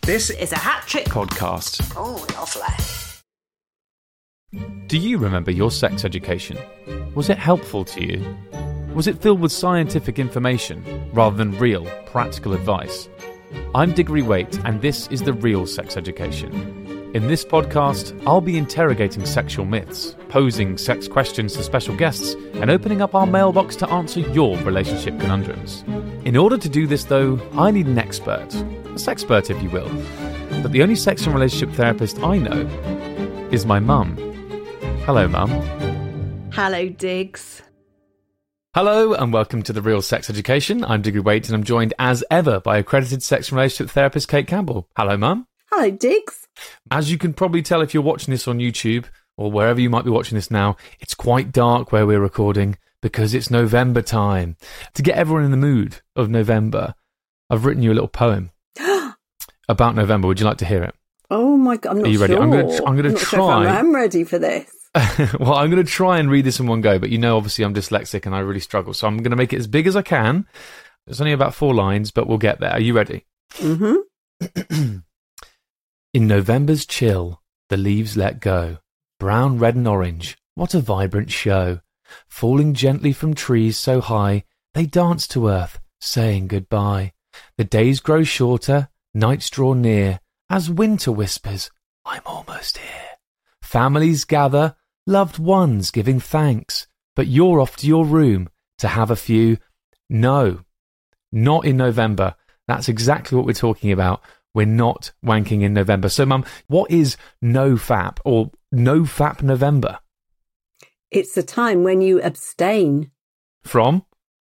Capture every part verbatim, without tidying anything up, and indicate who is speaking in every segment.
Speaker 1: This is a hat trick
Speaker 2: podcast.
Speaker 1: Oh, lovely.
Speaker 2: Do you remember your sex education? Was it helpful to you? Was it filled with scientific information rather than real, practical advice? I'm Diggory Waite, and this is The Real Sex Education. In this podcast, I'll be interrogating sexual myths, posing sex questions to special guests, and opening up our mailbox to answer your relationship conundrums. In order to do this, though, I need an expert. A sexpert, if you will. But the only sex and relationship therapist I know is my mum. Hello, Mum.
Speaker 3: Hello, Diggs.
Speaker 2: Hello, and welcome to The Real Sex Education. I'm Diggory Waite, and I'm joined, as ever, by accredited sex and relationship therapist Kate Campbell. Hello, Mum.
Speaker 3: Hello, Diggs.
Speaker 2: As you can probably tell if you're watching this on YouTube, or wherever you might be watching this now, it's quite dark where we're recording, because it's November time. To get everyone in the mood of November, I've written you a little poem about November. Would you like to hear it?
Speaker 3: Oh my God, I'm not
Speaker 2: Are you ready?
Speaker 3: sure.
Speaker 2: I'm going to I'm going to
Speaker 3: not
Speaker 2: try.
Speaker 3: Sure if I'm ready for this.
Speaker 2: Well, I'm going to try and read this in one go, but you know, obviously I'm dyslexic and I really struggle. So I'm going to make it as big as I can. It's only about four lines, but we'll get there. Are you ready?
Speaker 3: Mm-hmm.
Speaker 2: In November's chill, the leaves let go. Brown, red and orange, what a vibrant show. Falling gently from trees so high, they dance to earth, saying goodbye. The days grow shorter, nights draw near, as winter whispers, I'm almost here. Families gather, loved ones giving thanks, but you're off to your room to have a few. No, not in November. That's exactly what we're talking about. We're not wanking in November. So, Mum, what is NoFap or NoFap November?
Speaker 3: It's a time when you abstain.
Speaker 2: From?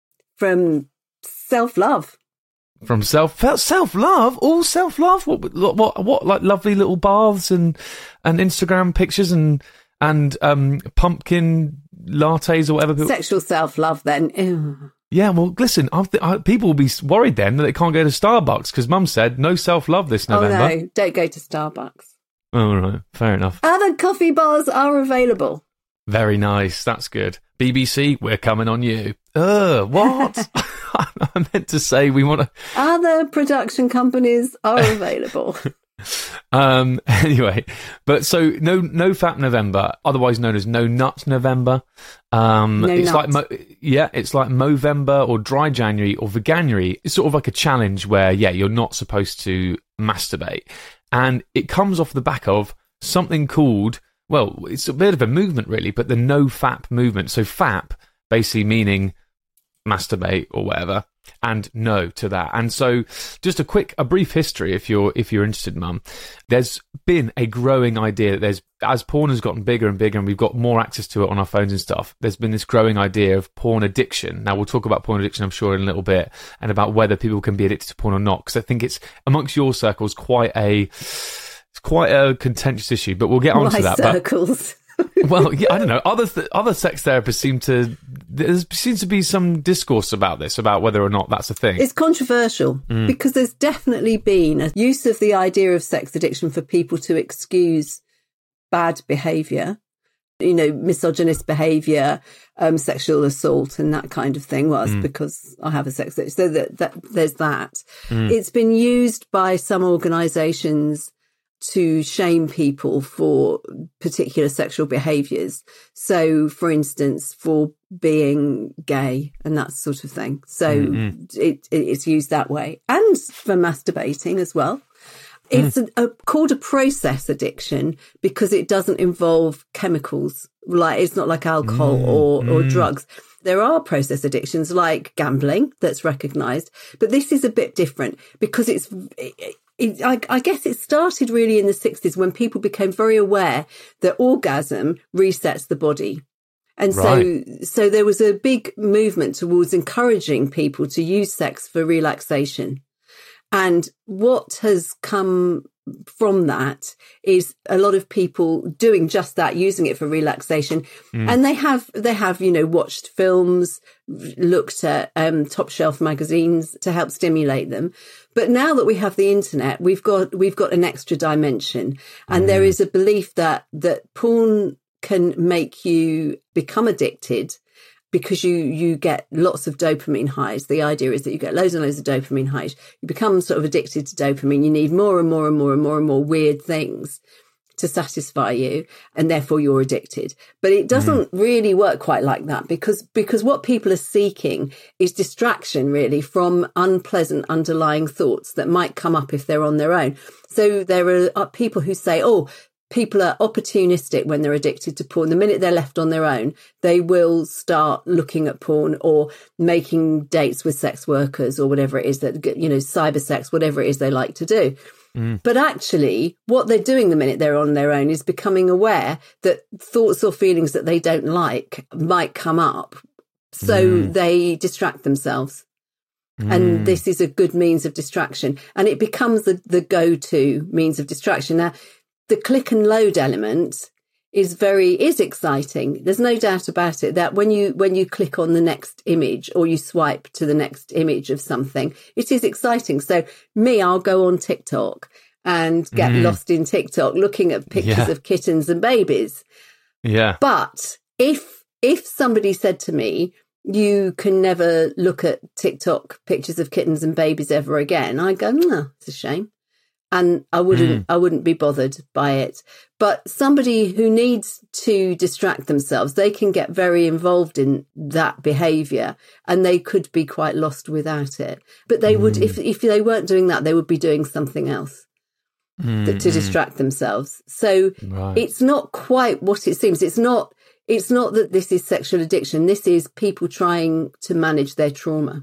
Speaker 3: From self-love.
Speaker 2: From self self-love? All self-love? What, what, what, like lovely little baths and, and Instagram pictures and, and um, pumpkin lattes or whatever?
Speaker 3: Sexual self-love, then. Ew.
Speaker 2: Yeah, well, listen, I th- I, people will be worried then that they can't go to Starbucks because Mum said no self-love this November.
Speaker 3: Oh, no, don't go to Starbucks.
Speaker 2: Oh, right, fair enough.
Speaker 3: Other coffee bars are available.
Speaker 2: Very nice, that's good. B B C, we're coming on you. Ugh, what? I meant to say we want to...
Speaker 3: Other production companies are available.
Speaker 2: um. Anyway, but so no, no Fap November, otherwise known as No Nut November. Um,
Speaker 3: no
Speaker 2: it's
Speaker 3: nut.
Speaker 2: like Mo- yeah, it's like Movember or Dry January or Veganuary. It's sort of like a challenge where yeah, you're not supposed to masturbate, and it comes off the back of something called, well, it's a bit of a movement really, but the No Fap movement. So Fap basically meaning masturbate or whatever, and no to that. And so just a quick a brief history if you're if you're interested, Mum. There's been a growing idea that there's, as porn has gotten bigger and bigger and we've got more access to it on our phones and stuff, there's been this growing idea of porn addiction. Now we'll talk about porn addiction I'm sure in a little bit, and about whether people can be addicted to porn or not, because I think it's amongst your circles quite a it's quite a contentious issue, but we'll get on
Speaker 3: My
Speaker 2: to that.
Speaker 3: circles.
Speaker 2: But well, yeah, I don't know. Other th- other sex therapists seem to there seems to be some discourse about this, about whether or not that's a thing.
Speaker 3: It's controversial mm. because there's definitely been a use of the idea of sex addiction for people to excuse bad behaviour, you know, misogynist behaviour, um, sexual assault, and that kind of thing. Well, it's mm. because I have a sex addiction, so that, that there's that. Mm. It's been used by some organisations to shame people for particular sexual behaviours. So, for instance, for being gay and that sort of thing. So mm-hmm. it, it, it's used that way. And for masturbating as well. It's mm. a, a, called a process addiction because it doesn't involve chemicals. Like, it's not like alcohol mm. or, or mm. drugs. There are process addictions like gambling that's recognised, but this is a bit different because it's... It, It, I, I guess it started really in the sixties when people became very aware that orgasm resets the body. And right. so so there was a big movement towards encouraging people to use sex for relaxation. And what has come from that is a lot of people doing just that, using it for relaxation. Mm. And they have, they have, you know, watched films, looked at um, top shelf magazines to help stimulate them. But now that we have the internet, we've got, we've got an extra dimension. And mm. there is a belief that, that porn can make you become addicted because you, you get lots of dopamine highs. The idea is that you get loads and loads of dopamine highs. You become sort of addicted to dopamine. You need more and more and more and more and more weird things to satisfy you, and therefore you're addicted. But it doesn't mm. really work quite like that, because because what people are seeking is distraction, really, from unpleasant underlying thoughts that might come up if they're on their own. So there are people who say, oh, people are opportunistic when they're addicted to porn. The minute they're left on their own, they will start looking at porn or making dates with sex workers or whatever it is that, you know, cyber sex, whatever it is they like to do. Mm. But actually, what they're doing the minute they're on their own is becoming aware that thoughts or feelings that they don't like might come up. So mm. they distract themselves. Mm. And this is a good means of distraction. And it becomes the, the go-to means of distraction. Now, the click and load element is very, is exciting. There's no doubt about it that when you, when you click on the next image or you swipe to the next image of something, it is exciting. So me, I'll go on TikTok and get mm. lost in TikTok looking at pictures yeah. of kittens and babies.
Speaker 2: Yeah.
Speaker 3: But if, if somebody said to me, you can never look at TikTok pictures of kittens and babies ever again, I go, no, it's a shame. And I wouldn't, mm. I wouldn't be bothered by it. But somebody who needs to distract themselves, they can get very involved in that behaviour, and they could be quite lost without it. But they mm. would, if if they weren't doing that, they would be doing something else mm. that, to distract themselves. So right. it's not quite what it seems. It's not. It's not that this is sexual addiction. This is people trying to manage their trauma,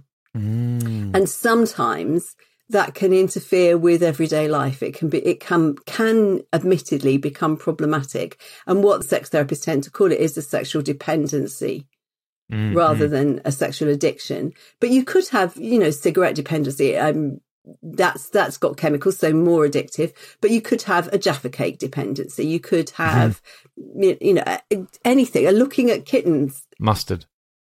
Speaker 3: mm. and sometimes that can interfere with everyday life. It can be, it can, can admittedly become problematic. And what sex therapists tend to call it is a sexual dependency mm-hmm. rather than a sexual addiction. But you could have, you know, cigarette dependency. Um, that's, that's got chemicals, so more addictive. But you could have a Jaffa cake dependency. You could have, mm-hmm. you know, anything. Looking at kittens.
Speaker 2: Mustard.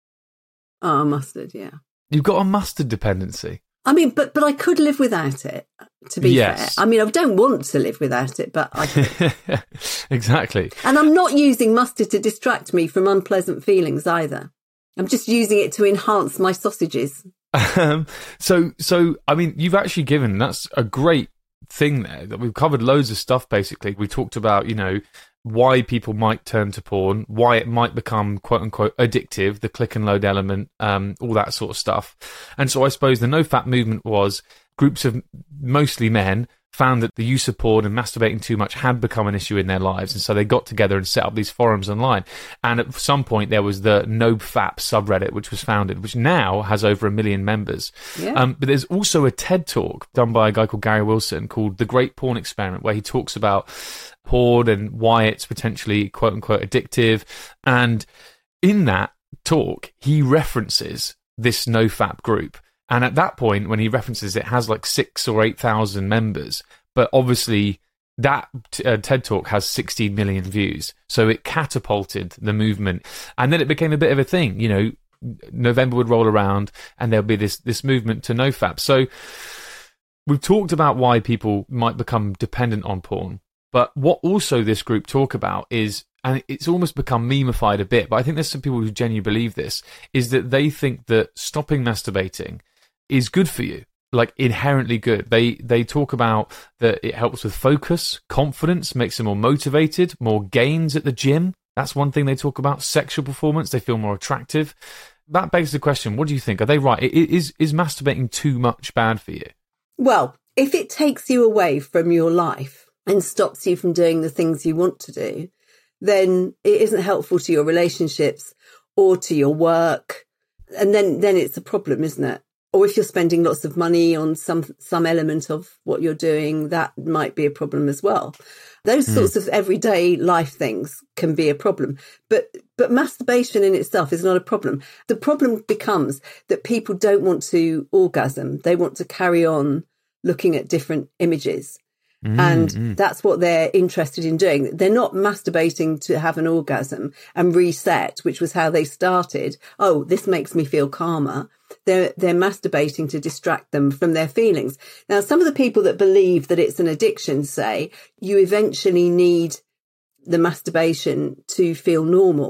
Speaker 3: Oh, mustard, yeah.
Speaker 2: You've got a mustard dependency.
Speaker 3: I mean, but but I could live without it, to be
Speaker 2: yes.
Speaker 3: fair. I mean, I don't want to live without it, but I could.
Speaker 2: Exactly.
Speaker 3: And I'm not using mustard to distract me from unpleasant feelings either. I'm just using it to enhance my sausages.
Speaker 2: Um, so, so I mean, you've actually given, that's a great thing there, that we've covered loads of stuff, basically. We talked about, you know, why people might turn to porn, why it might become quote unquote addictive, the click and load element, um, all that sort of stuff. And so I suppose the NoFap movement was groups of mostly men found that the use of porn and masturbating too much had become an issue in their lives. And so they got together and set up these forums online. And at some point there was the NoFap subreddit, which was founded, which now has over a million members. Yeah. Um, but there's also a TED talk done by a guy called Gary Wilson called The Great Porn Experiment, where he talks about porn and why it's potentially quote unquote addictive. And in that talk, he references this NoFap group. And at that point, when he references it, has like six or eight thousand members. But obviously, that uh, TED Talk has sixteen million views. So it catapulted the movement. And then it became a bit of a thing. You know, November would roll around and there'll be this, this movement to NoFap. So we've talked about why people might become dependent on porn. But what also this group talk about is, and it's almost become memeified a bit, but I think there's some people who genuinely believe this, is that they think that stopping masturbating is good for you, like inherently good. They they talk about that it helps with focus, confidence, makes them more motivated, more gains at the gym. That's one thing they talk about. Sexual performance, they feel more attractive. That begs the question, what do you think? Are they right? Is, is masturbating too much bad for you?
Speaker 3: Well, if it takes you away from your life and stops you from doing the things you want to do, then it isn't helpful to your relationships or to your work. And then, then it's a problem, isn't it? Or if you're spending lots of money on some some element of what you're doing, that might be a problem as well. Those mm. sorts of everyday life things can be a problem. But but masturbation in itself is not a problem. The problem becomes that people don't want to orgasm. They want to carry on looking at different images. Mm, and mm. that's what they're interested in doing. They're not masturbating to have an orgasm and reset, which was how they started. Oh, this makes me feel calmer. They're, they're masturbating to distract them from their feelings. Now, some of the people that believe that it's an addiction say you eventually need the masturbation to feel normal.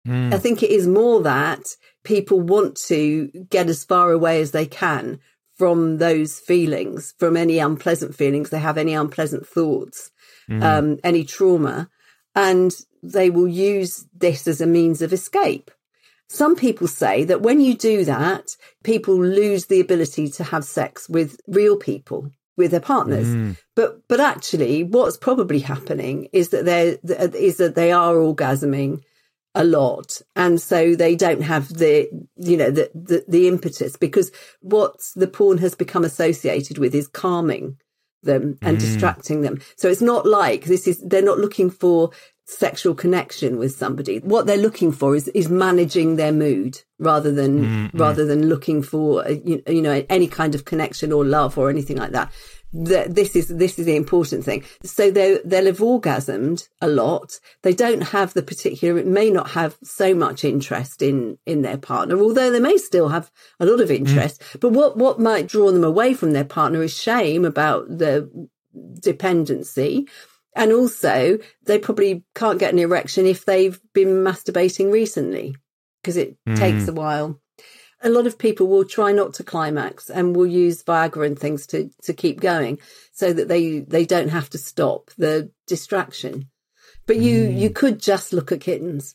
Speaker 3: Mm. I think it is more that people want to get as far away as they can from those feelings, from any unpleasant feelings they have, any unpleasant thoughts, mm. um, any trauma, and they will use this as a means of escape. Some people say that when you do that, people lose the ability to have sex with real people, with their partners. Mm. But but actually, what's probably happening is that they is that they are orgasming a lot, and so they don't have the you know the, the the impetus, because what the porn has become associated with is calming them and mm. distracting them. So it's not like this is they're not looking for sexual connection with somebody. What they're looking for is is managing their mood rather than mm, rather mm. than looking for a, you, you know any kind of connection or love or anything like that. The, this is this is the important thing. So they they'll have orgasmed a lot. They don't have the particular, may not have so much interest in in their partner, although they may still have a lot of interest. Mm. But what what might draw them away from their partner is shame about the dependency. And also, they probably can't get an erection if they've been masturbating recently, because it mm. takes a while. A lot of people will try not to climax and will use Viagra and things to, to keep going so that they, they don't have to stop the distraction. But you, mm. you could just look at kittens.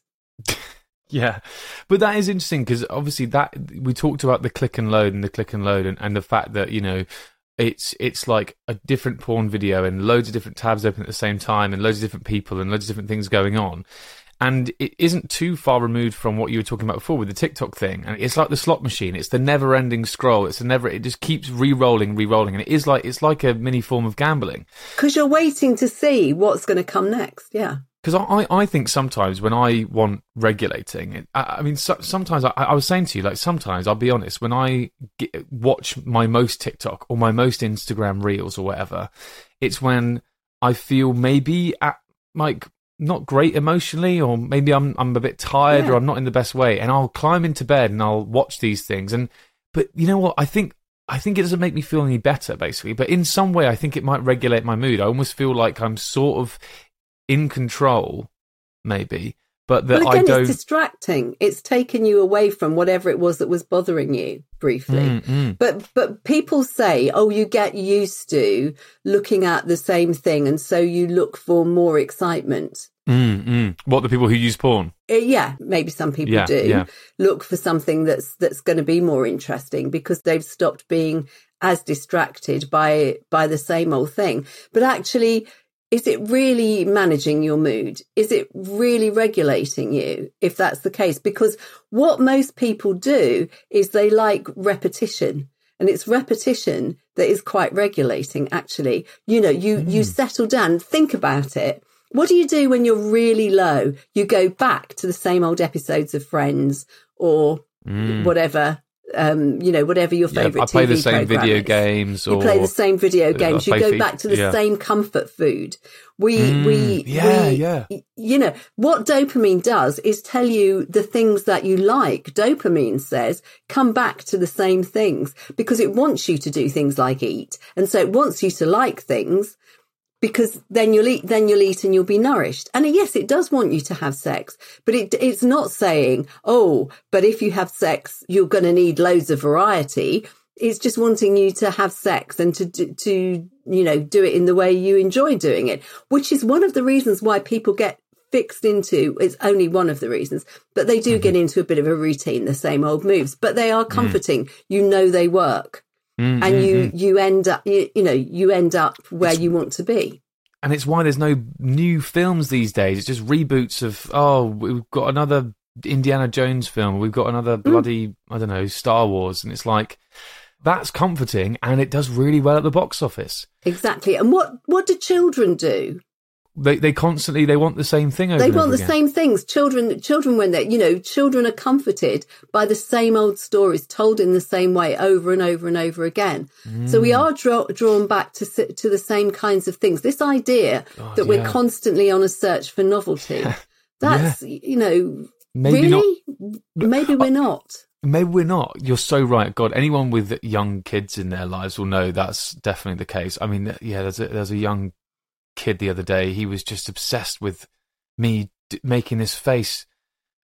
Speaker 2: Yeah, but that is interesting, because obviously that we talked about the click and load and the click and load and, and the fact that, you know, It's it's like a different porn video and loads of different tabs open at the same time and loads of different people and loads of different things going on. And it isn't too far removed from what you were talking about before with the TikTok thing. And it's like the slot machine. It's the never-ending scroll. It's a never. It just keeps re-rolling, re-rolling. And it is like it's like a mini form of gambling.
Speaker 3: Because you're waiting to see what's going to come next. Yeah.
Speaker 2: Because I, I think sometimes when I want regulating, it, I, I mean, so, sometimes I, I was saying to you, like, sometimes I'll be honest, when I get, watch my most TikTok or my most Instagram reels or whatever, it's when I feel maybe at, like, not great emotionally, or maybe I'm I'm a bit tired, yeah. or I'm not in the best way, and I'll climb into bed and I'll watch these things. And but you know what? I think I think it doesn't make me feel any better, basically. But in some way, I think it might regulate my mood. I almost feel like I'm sort of in control, maybe, but that
Speaker 3: well, again,
Speaker 2: I don't.
Speaker 3: It's distracting. It's taken you away from whatever it was that was bothering you briefly. Mm, mm. But but people say, oh, you get used to looking at the same thing, and so you look for more excitement.
Speaker 2: Mm, mm. What, the people who use porn?
Speaker 3: Uh, yeah, maybe some people
Speaker 2: yeah,
Speaker 3: do
Speaker 2: yeah.
Speaker 3: look for something that's that's going to be more interesting because they've stopped being as distracted by by the same old thing. But actually, is it really managing your mood? Is it really regulating you, if that's the case? Because what most people do is they like repetition. And it's repetition that is quite regulating, actually. You know, you, mm. you settle down, think about it. What do you do when you're really low? You go back to the same old episodes of Friends or mm. whatever. Um, you know, whatever your favourite
Speaker 2: yeah, I play
Speaker 3: T V
Speaker 2: the same video
Speaker 3: is.
Speaker 2: games. Or
Speaker 3: you play the same video games. You go
Speaker 2: FIFA,
Speaker 3: back to the
Speaker 2: yeah.
Speaker 3: same comfort food. We,
Speaker 2: mm,
Speaker 3: we,
Speaker 2: yeah,
Speaker 3: we,
Speaker 2: yeah.
Speaker 3: you know, what dopamine does is tell you the things that you like. Dopamine says, come back to the same things, because it wants you to do things like eat. And so it wants you to like things, because then you'll eat, then you'll eat and you'll be nourished. And yes, it does want you to have sex, but it, it's not saying, oh, but if you have sex, you're going to need loads of variety. It's just wanting you to have sex and to, to, you know, do it in the way you enjoy doing it, which is one of the reasons why people get fixed into, it's only one of the reasons, but they do mm-hmm. get into a bit of a routine, the same old moves, but they are comforting. Mm. You know, they work. Mm, and you, mm, you end up, you, you know, you end up where it's, you want to be.
Speaker 2: And it's why there's no new films these days. It's just reboots of, oh, we've got another Indiana Jones film. We've got another bloody, mm. I don't know, Star Wars. And it's like, that's comforting, and it does really well at the box office.
Speaker 3: Exactly. And what, what do children do?
Speaker 2: They they constantly, they want the same thing over
Speaker 3: They
Speaker 2: and
Speaker 3: want
Speaker 2: over
Speaker 3: the
Speaker 2: again.
Speaker 3: same things. Children, children, when they're, you know, children are comforted by the same old stories told in the same way over and over and over again. Mm. So we are draw, drawn back to to the same kinds of things. This idea God, that we're yeah. constantly on a search for novelty, that's, yeah. you know,
Speaker 2: maybe
Speaker 3: really?
Speaker 2: Not.
Speaker 3: Maybe we're not.
Speaker 2: Maybe we're not. You're so right. God, anyone with young kids in their lives will know that's definitely the case. I mean, yeah, there's a, there's a young kid the other day. He was just obsessed with me d- making this face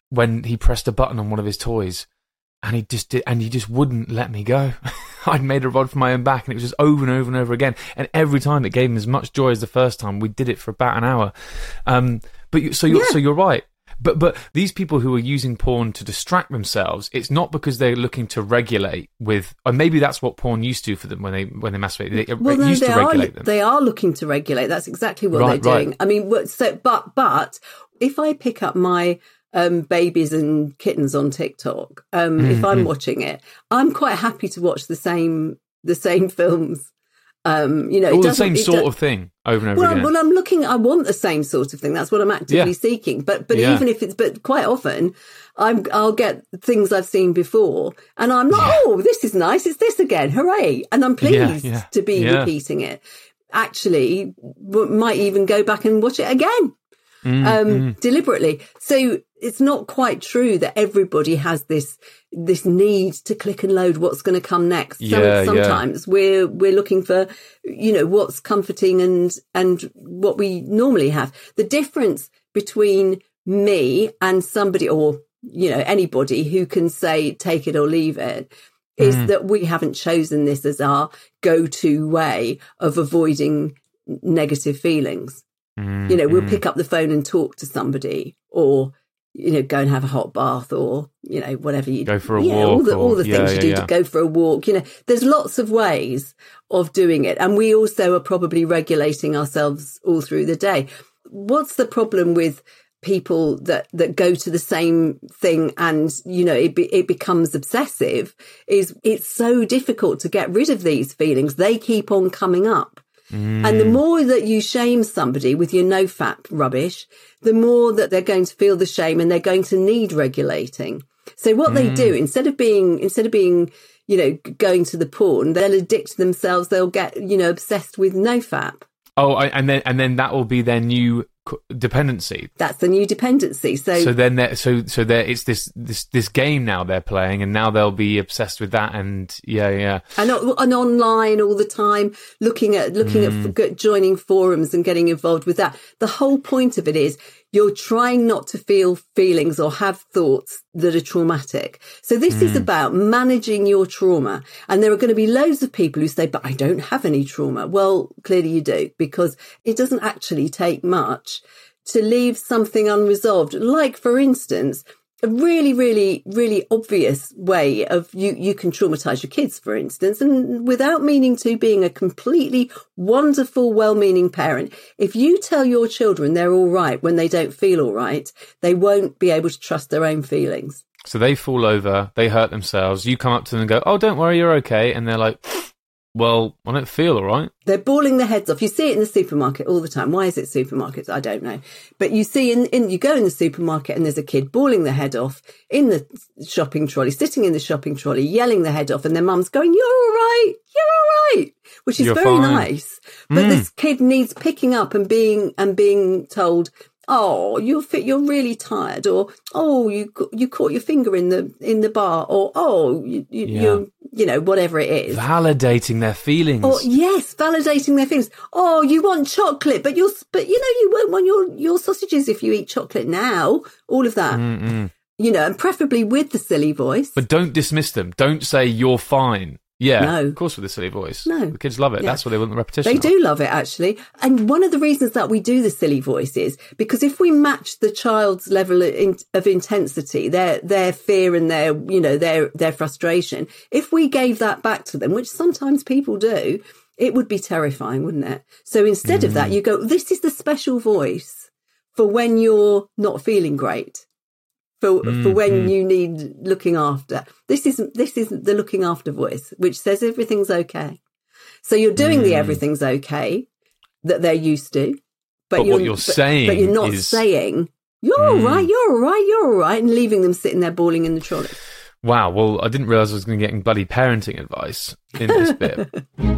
Speaker 2: when he pressed a button on one of his toys, and he just did, and he just wouldn't let me go. I'd made a rod for my own back, and it was just over and over and over again. And every time it gave him as much joy as the first time. We did it for about an hour. Um, but you, so you're
Speaker 3: Yeah.
Speaker 2: so you're right. But but these people who are using porn to distract themselves, it's not because they're looking to regulate with, or maybe that's what porn used to for them when they when they masturbate. They,
Speaker 3: Well,
Speaker 2: it
Speaker 3: no,
Speaker 2: used
Speaker 3: they
Speaker 2: to
Speaker 3: are.
Speaker 2: regulate them.
Speaker 3: They are looking to regulate. That's exactly what
Speaker 2: Right,
Speaker 3: they're doing.
Speaker 2: right.
Speaker 3: I mean, what- so but but if I pick up my um, babies and kittens on TikTok, um,
Speaker 2: Mm,
Speaker 3: if I'm
Speaker 2: mm.
Speaker 3: watching it, I'm quite happy to watch the same the same films. Um, you know, it
Speaker 2: All the
Speaker 3: doesn't-
Speaker 2: same
Speaker 3: it
Speaker 2: sort
Speaker 3: do-
Speaker 2: of thing over and over
Speaker 3: Well,
Speaker 2: again.
Speaker 3: well, I'm looking. I want the same sort of thing. That's what I'm actively
Speaker 2: Yeah.
Speaker 3: seeking. But but
Speaker 2: Yeah.
Speaker 3: even if it's, but quite often, I'm I'll get things I've seen before, and I'm like,
Speaker 2: Yeah.
Speaker 3: oh, this is nice. It's this again, hooray! And I'm pleased
Speaker 2: yeah,
Speaker 3: to be
Speaker 2: yeah.
Speaker 3: repeating it. Actually, w- might even go back and watch it again.
Speaker 2: Mm,
Speaker 3: um,
Speaker 2: mm.
Speaker 3: deliberately. So it's not quite true that everybody has this this need to click and load what's going to come next. Some,
Speaker 2: Yeah, yeah.
Speaker 3: sometimes we're we're looking for, you know, what's comforting and and what we normally have. The difference between me and somebody, or you know, anybody who can say take it or leave it, is
Speaker 2: Mm.
Speaker 3: that we haven't chosen this as our go-to way of avoiding negative feelings.
Speaker 2: Mm,
Speaker 3: You know, we'll
Speaker 2: mm.
Speaker 3: pick up the phone and talk to somebody, or, you know, go and have a hot bath, or, you know, whatever you
Speaker 2: Go for a
Speaker 3: yeah, all
Speaker 2: walk
Speaker 3: the, all
Speaker 2: or-
Speaker 3: the
Speaker 2: yeah,
Speaker 3: things
Speaker 2: yeah,
Speaker 3: you do
Speaker 2: yeah.
Speaker 3: to go for a walk. You know, there's lots of ways of doing it. And we also are probably regulating ourselves all through the day. What's the problem with people that, that go to the same thing and, you know, it, be, it becomes obsessive? Is it's so difficult to get rid of these feelings. They keep on coming up. And the more that you shame somebody with your no fap rubbish, the more that they're going to feel the shame and they're going to need regulating. So what they do, instead of being, instead of being, you know, going to the porn, they'll addict themselves. They'll get, you know, obsessed with no fap.
Speaker 2: Oh, I, and then and then that will be their new co- dependency.
Speaker 3: That's the new dependency. So,
Speaker 2: So then, they're, so so there, it's this this this game now they're playing, and now they'll be obsessed with that. And yeah, yeah,
Speaker 3: and, and online all the time, looking at looking
Speaker 2: Mm.
Speaker 3: at joining forums and getting involved with that. The whole point of it is you're trying not to feel feelings or have thoughts that are traumatic. So this
Speaker 2: Mm.
Speaker 3: is about managing your trauma. And there are going to be loads of people who say, but I don't have any trauma. Well, clearly you do, because it doesn't actually take much to leave something unresolved. Like, for instance, a really, really, really obvious way of you, you can traumatize your kids, for instance, and without meaning to, being a completely wonderful, well-meaning parent. If you tell your children they're all right when they don't feel all right, they won't be able to trust their own feelings.
Speaker 2: So they fall over, they hurt themselves. You come up to them and go, "Oh, don't worry, you're okay," and they're like, "Well, I don't feel all right."
Speaker 3: They're bawling their heads off. You see it in the supermarket all the time. Why is it supermarkets? I don't know. But you see, in, in you go in the supermarket and there's a kid bawling their head off in the shopping trolley, sitting in the shopping trolley, yelling their head off, and their mum's going, "You're all right, you're all right," which is
Speaker 2: You're
Speaker 3: very
Speaker 2: fine.
Speaker 3: nice. But
Speaker 2: Mm.
Speaker 3: this kid needs picking up and being and being told, "Oh, you're fit. You're really tired," or "Oh, you you caught your finger in the in the bar," or "Oh, you you
Speaker 2: Yeah.
Speaker 3: you, you know, whatever it is."
Speaker 2: Validating their feelings.
Speaker 3: Or yes, validating their feelings. Oh, you want chocolate, but you're but you know you won't want your your sausages if you eat chocolate now. All of that,
Speaker 2: Mm-mm.
Speaker 3: you know, and preferably with the silly voice.
Speaker 2: But don't dismiss them. Don't say you're fine. Yeah,
Speaker 3: No.
Speaker 2: of course, with the silly voice.
Speaker 3: No.
Speaker 2: The kids love it.
Speaker 3: Yeah.
Speaker 2: That's what they want the repetition.
Speaker 3: They
Speaker 2: of.
Speaker 3: do love it, actually. And one of the reasons that we do the silly voice is because if we match the child's level of, in, of intensity, their their fear and their, you know, their their frustration, if we gave that back to them, which sometimes people do, it would be terrifying, wouldn't it? So instead of that, you go, this is the special voice for when you're not feeling great. For,
Speaker 2: Mm,
Speaker 3: for when
Speaker 2: mm.
Speaker 3: you need looking after. This isn't this isn't the looking after voice, which says everything's okay. So you're doing the
Speaker 2: Mm.
Speaker 3: everything's okay that they're used to, but,
Speaker 2: But
Speaker 3: you're,
Speaker 2: what you're
Speaker 3: but,
Speaker 2: saying
Speaker 3: but you're not
Speaker 2: is-
Speaker 3: saying you're all
Speaker 2: Mm.
Speaker 3: right, you're all right, you're all right, and leaving them sitting there bawling in the trolley.
Speaker 2: Wow. Well, I didn't realise I was going to get getting bloody parenting advice in this bit.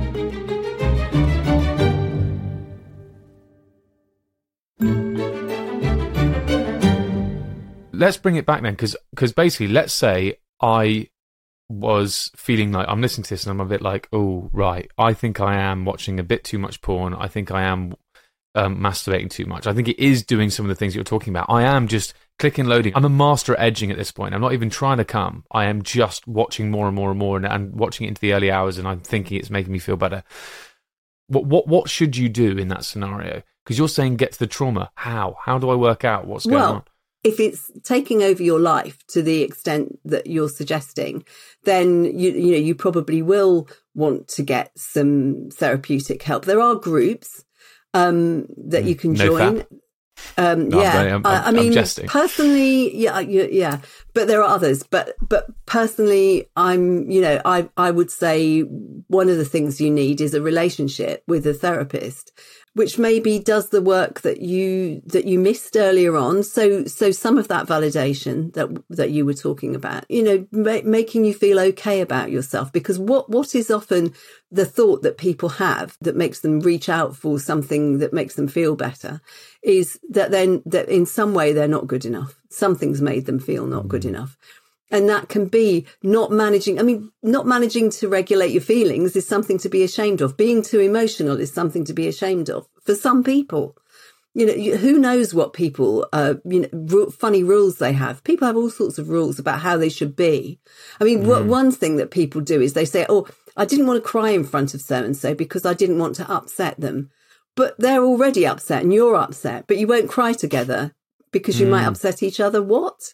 Speaker 2: Let's bring it back then, because basically, let's say I was feeling like I'm listening to this and I'm a bit like, oh, right, I think I am watching a bit too much porn. I think I am um, masturbating too much. I think it is doing some of the things you're talking about. I am just clicking loading. I'm a master at edging at this point. I'm not even trying to come. I am just watching more and more and more and, and watching it into the early hours, and I'm thinking it's making me feel better. What what what should you do in that scenario? Because you're saying get to the trauma. How? How do I work out what's going
Speaker 3: well,
Speaker 2: on?
Speaker 3: If it's taking over your life to the extent that you're suggesting, then you you know you probably will want to get some therapeutic help. There are groups um, that you can
Speaker 2: no
Speaker 3: join.
Speaker 2: Fap.
Speaker 3: Um,
Speaker 2: no,
Speaker 3: yeah,
Speaker 2: I'm, I'm,
Speaker 3: I, I mean,
Speaker 2: I'm
Speaker 3: personally, yeah, yeah, yeah, but there are others. But but personally, I'm, you know, I I would say one of the things you need is a relationship with a therapist, which maybe does the work that you that you missed earlier on. So so some of that validation that that you were talking about, you know, ma- making you feel okay about yourself, because what what is often the thought that people have that makes them reach out for something that makes them feel better is that then that in some way they're not good enough. Something's made them feel not good enough. And that can be not managing. I mean, not managing to regulate your feelings is something to be ashamed of. Being too emotional is something to be ashamed of for some people. You know, you, who knows what people, uh, you know, ru- funny rules they have. People have all sorts of rules about how they should be. I mean, mm. what, one thing that people do is they say, oh, I didn't want to cry in front of so-and-so because I didn't want to upset them. But they're already upset and you're upset, but you won't cry together because you mm. might upset each other. What?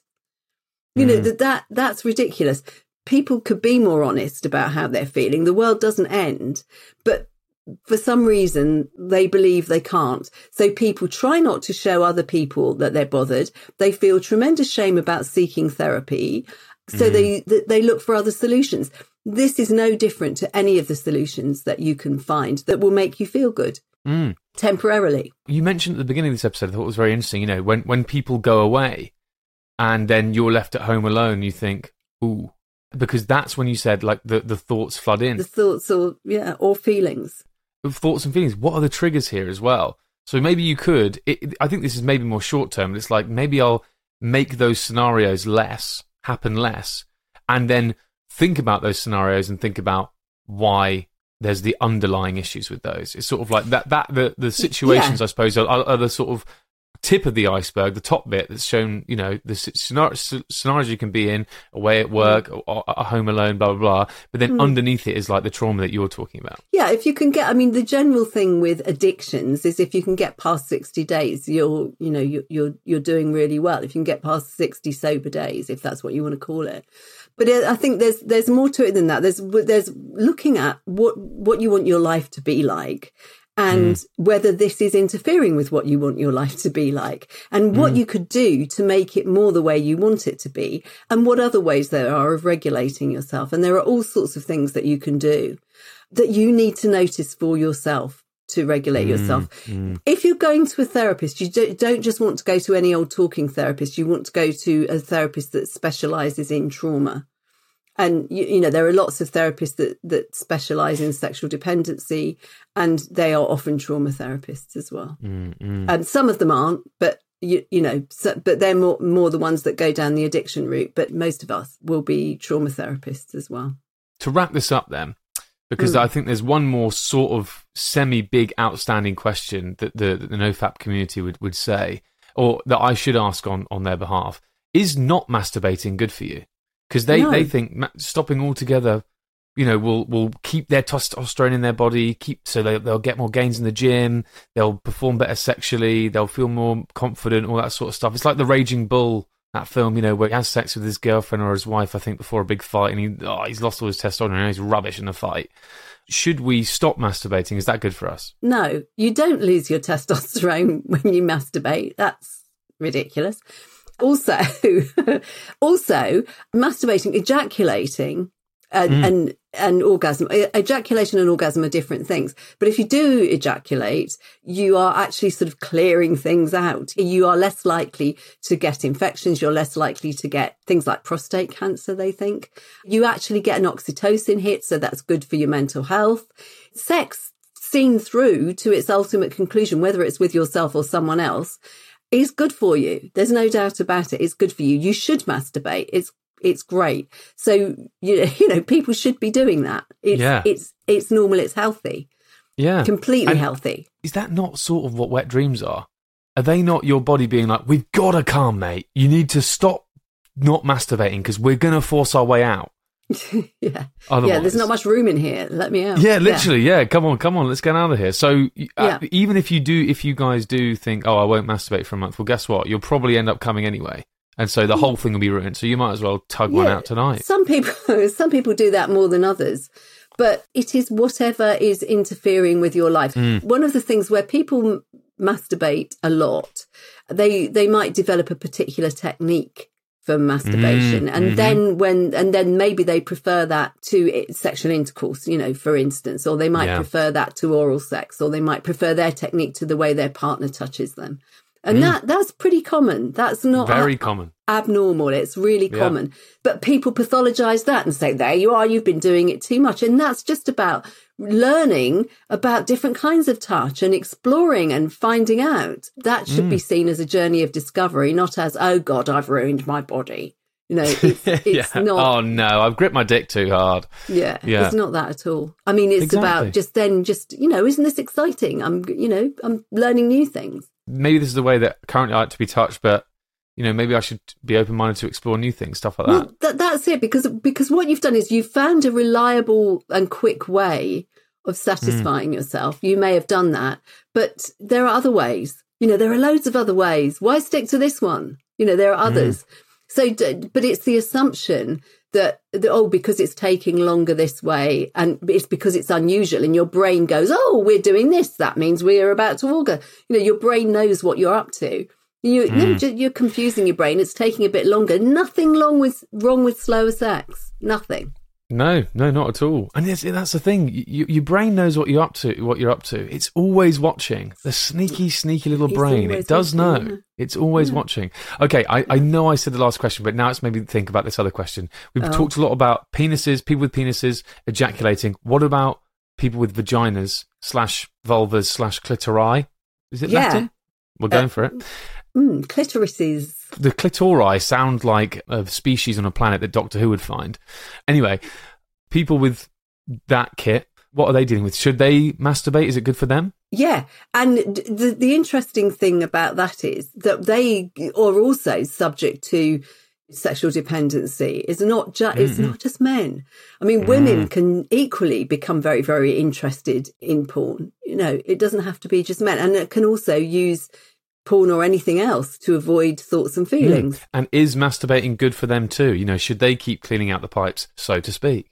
Speaker 3: You know, that, that that's ridiculous. People could be more honest about how they're feeling. The world doesn't end, but for some reason they believe they can't. So people try not to show other people that they're bothered. They feel tremendous shame about seeking therapy. So mm. they they look for other solutions. This is no different to any of the solutions that you can find that will make you feel good. Mm. Temporarily.
Speaker 2: You mentioned at the beginning of this episode, I thought it was very interesting, you know, when, when people go away, and then you're left at home alone, you think, ooh, because that's when you said, like, the, the thoughts flood in.
Speaker 3: The thoughts or, yeah, or feelings.
Speaker 2: Thoughts and feelings. What are the triggers here as well? So maybe you could, it, I think this is maybe more short term, but it's like, maybe I'll make those scenarios less, happen less, and then think about those scenarios and think about why there's the underlying issues with those. It's sort of like that, that the, the situations, yeah. I suppose, are, are the sort of tip of the iceberg, the top bit that's shown, you know, the scenarios, scenarios you can be in, away at work, mm. or at home alone, blah, blah, blah. But then mm. underneath it is like the trauma that you're talking about.
Speaker 3: Yeah, if you can get, I mean, the general thing with addictions is if you can get past sixty days, you're, you know, you're, you're, you're doing really well. If you can get past sixty sober days, if that's what you want to call it. But I think there's, there's more to it than that. There's, there's looking at what, what you want your life to be like. And mm. whether this is interfering with what you want your life to be like, and what mm. you could do to make it more the way you want it to be, and what other ways there are of regulating yourself. And there are all sorts of things that you can do that you need to notice for yourself to regulate mm. yourself. Mm. If you're going to a therapist, you don't just want to go to any old talking therapist. You want to go to a therapist that specialises in trauma. And, you, you know, there are lots of therapists that, that specialise in sexual dependency, and they are often trauma therapists as well. And mm, mm. um, some of them aren't, but, you, you know, so, but they're more, more the ones that go down the addiction route. But most of us will be trauma therapists as well.
Speaker 2: To wrap this up then, because mm. I think there's one more sort of semi-big outstanding question that the, that the NoFap community would, would say, or that I should ask on, on their behalf. Is not masturbating good for you? Because they, no. they think stopping altogether, you know, will will keep their testosterone in their body, keep so they, they'll get more gains in the gym, they'll perform better sexually, they'll feel more confident, all that sort of stuff. It's like the Raging Bull, that film, you know, where he has sex with his girlfriend or his wife, I think, before a big fight, and he oh, he's lost all his testosterone and he's rubbish in the fight. Should we stop masturbating? Is that good for us?
Speaker 3: No, you don't lose your testosterone when you masturbate. That's ridiculous. Also, also masturbating, ejaculating, and, mm. and and orgasm. Ejaculation and orgasm are different things. But if you do ejaculate, you are actually sort of clearing things out. You are less likely to get infections. You're less likely to get things like prostate cancer, they think. You actually get an oxytocin hit, so that's good for your mental health. Sex, seen through to its ultimate conclusion, whether it's with yourself or someone else, is good for you. There's no doubt about it. It's good for you. You should masturbate. It's it's great. So you know, you know people should be doing that. It's,
Speaker 2: yeah.
Speaker 3: it's it's normal. It's healthy.
Speaker 2: Yeah.
Speaker 3: Completely
Speaker 2: and
Speaker 3: healthy.
Speaker 2: Is that not sort of what wet dreams are? Are they not your body being like, we've got to calm, mate. You need to stop not masturbating because we're going to force our way out.
Speaker 3: yeah.
Speaker 2: Otherwise.
Speaker 3: Yeah, there's not much room in here. Let me out.
Speaker 2: Yeah, literally. Yeah. yeah. Come on, come on. Let's get out of here. So uh,
Speaker 3: yeah.
Speaker 2: even if you do, if you guys do think, oh, I won't masturbate for a month, well, guess what? You'll probably end up coming anyway. And so the whole thing will be ruined. So you might as well tug yeah. one out tonight.
Speaker 3: Some people, some people do that more than others. But it is whatever is interfering with your life.
Speaker 2: Mm.
Speaker 3: One of the things where people masturbate a lot, they they might develop a particular technique for masturbation, mm. and mm-hmm. then when and then maybe they prefer that to it, sexual intercourse, you know, for instance, or they might yeah. prefer that to oral sex, or they might prefer their technique to the way their partner touches them. And mm. that that's pretty common. That's not
Speaker 2: very
Speaker 3: a,
Speaker 2: common.
Speaker 3: Abnormal. It's really
Speaker 2: yeah.
Speaker 3: common. But people pathologize that and say, there you are, you've been doing it too much. And that's just about learning about different kinds of touch and exploring and finding out. That should mm. be seen as a journey of discovery, not as, oh God, I've ruined my body. You know, it's, it's
Speaker 2: yeah.
Speaker 3: not.
Speaker 2: Oh no, I've gripped my dick too hard.
Speaker 3: Yeah,
Speaker 2: yeah.
Speaker 3: It's not that at all. I mean, it's exactly. about just then just, you know, isn't this exciting? I'm, you know, I'm learning new things.
Speaker 2: Maybe this is the way that currently I like to be touched, but you know, maybe I should be open-minded to explore new things, stuff like that.
Speaker 3: Well, th- that's it, because because what you've done is you've found a reliable and quick way of satisfying mm. yourself. You may have done that, but there are other ways. You know, there are loads of other ways. Why stick to this one? You know, there are others. Mm. So, but it's the assumption that, that, oh, because it's taking longer this way and it's because it's unusual, and your brain goes, oh, we're doing this. That means we're about to orgasm. You know, your brain knows what you're up to. You, mm. no, you're confusing your brain. It's taking a bit longer. Nothing wrong with wrong with slower sex. Nothing.
Speaker 2: No, no, not at all. And it's, that's the thing. You, your brain knows what you're up to. What you're up to. It's always watching. The sneaky, sneaky little
Speaker 3: It's
Speaker 2: brain. It does
Speaker 3: watching,
Speaker 2: know.
Speaker 3: yeah.
Speaker 2: It's always
Speaker 3: yeah.
Speaker 2: watching. Okay, I, I know I said the last question, but now it's made me think about this other question. We've
Speaker 3: Oh.
Speaker 2: talked a lot about penises, people with penises ejaculating. What about people with vaginas slash vulvas slash clitori? Is it
Speaker 3: Yeah.
Speaker 2: Latin? We're going
Speaker 3: Uh,
Speaker 2: for it.
Speaker 3: Mm, clitorises.
Speaker 2: The clitori sound like a species on a planet that Doctor Who would find. Anyway, people with that kit, what are they dealing with? Should they masturbate? Is it good for them?
Speaker 3: Yeah. And the, the interesting thing about that is that they are also subject to sexual dependency. It's not, ju- it's
Speaker 2: Mm-hmm.
Speaker 3: not just men. I mean, women can equally become very, very interested in porn. You know, it doesn't have to be just men. And it can also use porn or anything else to avoid thoughts and feelings.
Speaker 2: Mm. And is masturbating good for them too? You know, should they keep cleaning out the pipes, so to speak?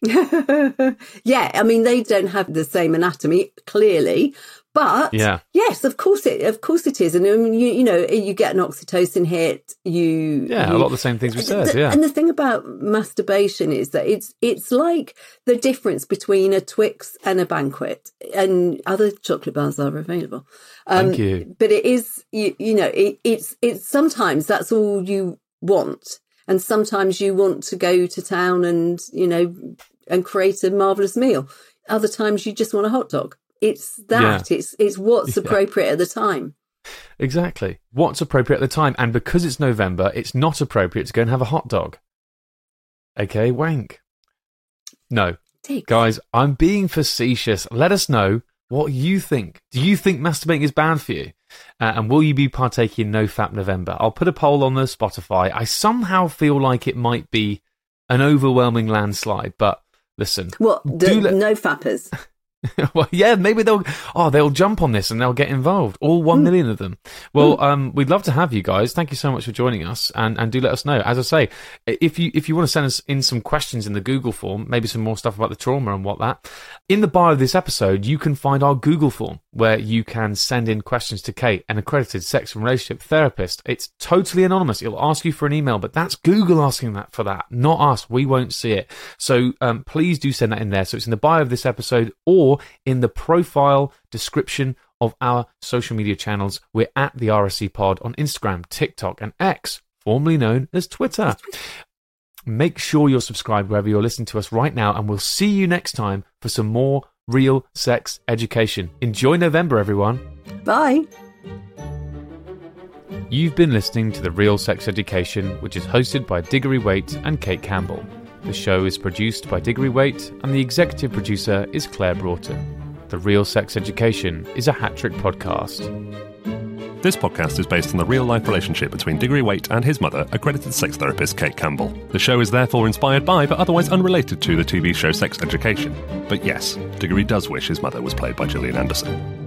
Speaker 3: Yeah, I mean, they don't have the same anatomy, clearly, but
Speaker 2: Yeah.
Speaker 3: yes, of course it, of course it is. And um, you, you know, you get an oxytocin hit. You,
Speaker 2: Yeah,
Speaker 3: you,
Speaker 2: a lot of the same things we said.
Speaker 3: the-
Speaker 2: Yeah.
Speaker 3: And the thing about masturbation is that it's it's like the difference between a Twix and a Banquet, and other chocolate bars are available. Um,
Speaker 2: Thank you.
Speaker 3: But it is, you, you know, it, it's it's sometimes that's all you want, and sometimes you want to go to town and you know and create a marvelous meal. Other times you just want a hot dog. It's that.
Speaker 2: Yeah.
Speaker 3: It's it's what's
Speaker 2: Yeah.
Speaker 3: appropriate at the time.
Speaker 2: Exactly. What's appropriate at the time. And because it's November, it's not appropriate to go and have a hot dog. Okay, wank. No.
Speaker 3: Dig.
Speaker 2: Guys, I'm being facetious. Let us know what you think. Do you think masturbating is bad for you? Uh, and will you be partaking in NoFap November? I'll put a poll on the Spotify. I somehow feel like it might be an overwhelming landslide, but listen.
Speaker 3: What? The,
Speaker 2: do let-
Speaker 3: no fappers.
Speaker 2: Well, yeah, maybe they'll oh they'll jump on this and they'll get involved. All one
Speaker 3: Mm.
Speaker 2: million of them. Well, um, we'd love to have you guys. Thank you so much for joining us, and, and do let us know. As I say, if you if you want to send us in some questions in the Google form, maybe some more stuff about the trauma and what that. In the bio of this episode, you can find our Google form where you can send in questions to Kate, an accredited sex and relationship therapist. It's totally anonymous. It'll ask you for an email, but that's Google asking that for that, not us. We won't see it. So um, please do send that in there. So it's in the bio of this episode or in the profile description of our social media channels. We're at the R S C Pod on Instagram, TikTok, and X, formerly known as Twitter. Make sure you're subscribed wherever you're listening to us right now, and we'll see you next time for some more real sex education. Enjoy November, everyone.
Speaker 3: Bye.
Speaker 2: You've been listening to The Real Sex Education, which is hosted by Diggory Waite and Kate Campbell. The show is produced by Diggory Waite, and the executive producer is Claire Broughton. The Real Sex Education is a Hat-Trick podcast.
Speaker 1: This podcast is based on the real-life relationship between Diggory Waite and his mother, accredited sex therapist Kate Campbell. The show is therefore inspired by, but otherwise unrelated to, the T V show Sex Education. But yes, Diggory does wish his mother was played by Gillian Anderson.